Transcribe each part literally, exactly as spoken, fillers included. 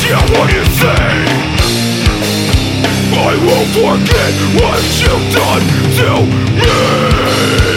you what you say. I won't forget what you've done to me.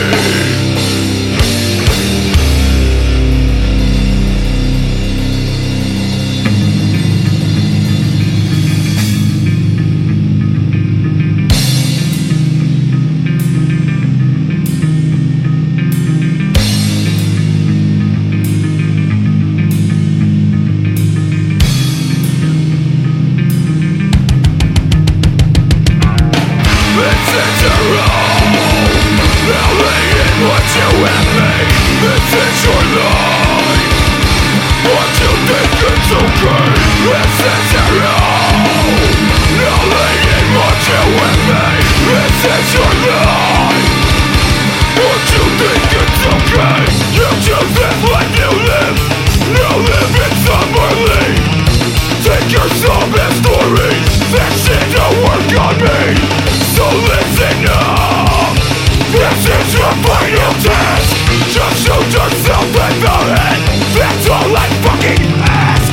What you have made, this is your life. What you think it's okay, this is your own. Knowing in what you have made, this is your life. What you think it's okay, you choose this life you live. You live it summerly. Take your soul stories, that shit don't work on me. So listen up. This is your final test. Just shoot yourself in the head. That's all I fucking ask.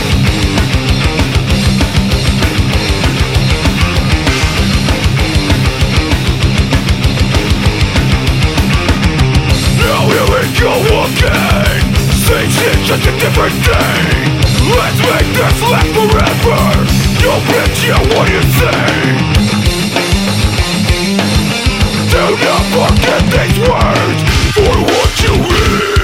Now here we go again. Same shit, just a different day. Let's make this last forever. Yo bitch, yeah, what do you say? Do not forget these words for what you hear.